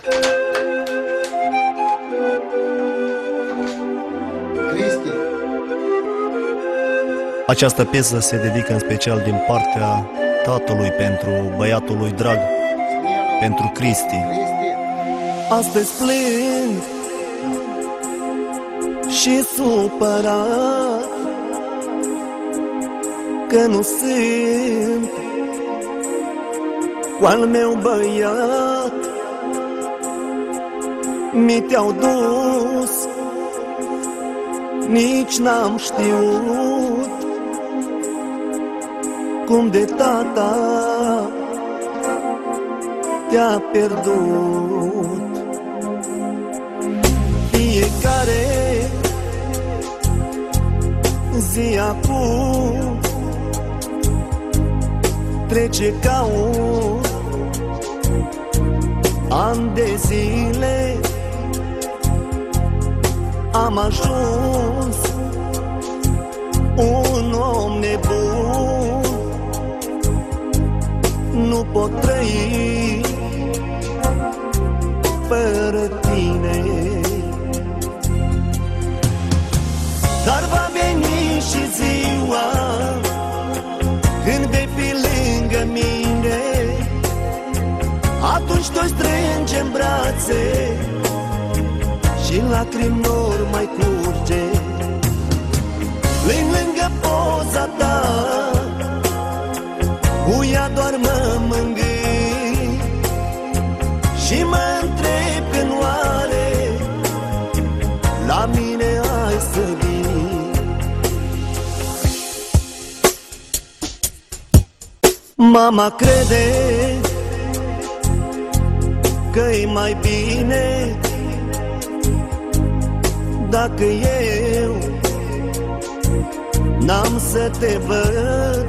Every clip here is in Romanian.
Cristi. Această piesă se dedică în special din partea tatălui pentru băiatul lui drag, pentru Cristi. Astăzi plâng și supărat că nu sunt cu al meu băiat. Mi te-au dus, nici n-am știut cum de tata te-a pierdut. Fiecare zi acum trece ca un an de zile. Am ajuns un om nebun, nu pot trăi fără tine. Dar va veni și ziua când vei fi lângă mine, atunci te-o strânge în brațe și lacrimi nor mai curge. Lângă poza ta, cu ea doar mă mângâi și mă întreb când oare la mine ai să vii. Mama crede că-i mai bine dacă eu n-am să te văd.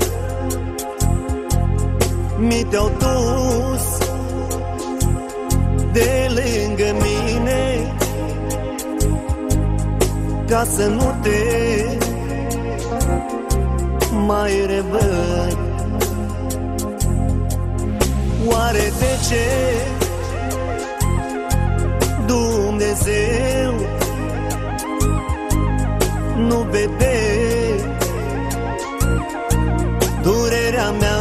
Mi te-au dus de lângă mine ca să nu te mai revăd. Oare de ce Dumnezeu nu vede durerea mea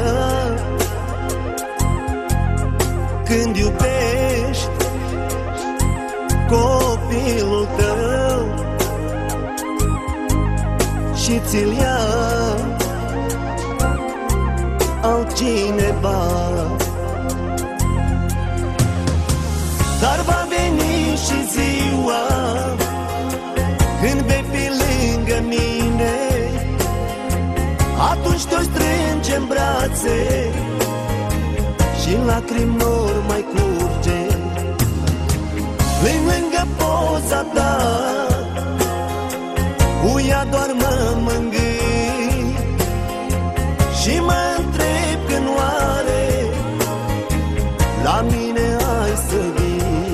când iubești copilul tău și ți-l ia altcineva? Dar va veni și ziua când vei fi lângă mine, atunci te-o strânge în brațe și lacrimi nor mai curge. Lângă poza ta, cu ea doar mă mângâi și mă întreb când oare la mine ai să vii.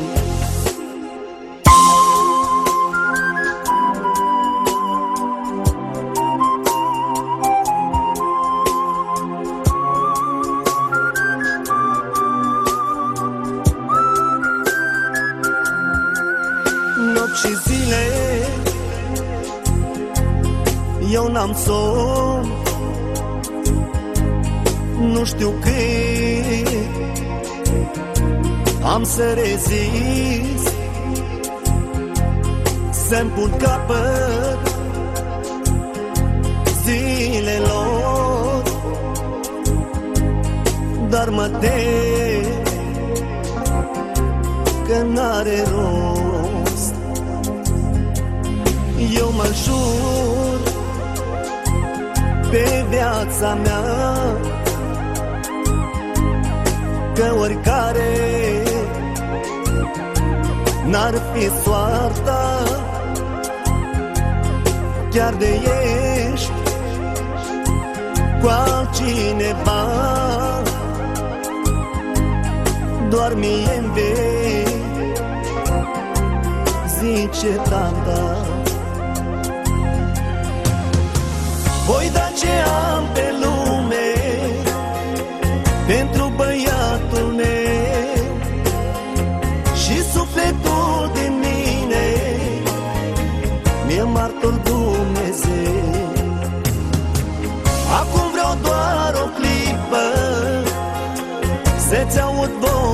Nopți și zile eu n-am somn, nu știu cât am să rezist, să-mi pun capăt zilelor, dar mă tem că n-are rost. Eu mă jur pe viața mea că oricare n-ar fi soarta, chiar de ești cu altcineva, doar mie-mi vei zice tata. Voi da ce am pe lume pentru băiatul meu,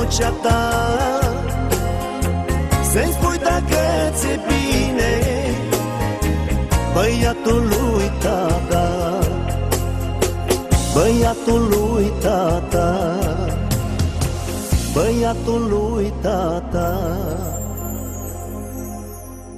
vocea ta, să-mi spui dacă ți-e bine, băiatul lui tata, băiatul lui tata, băiatul lui tata.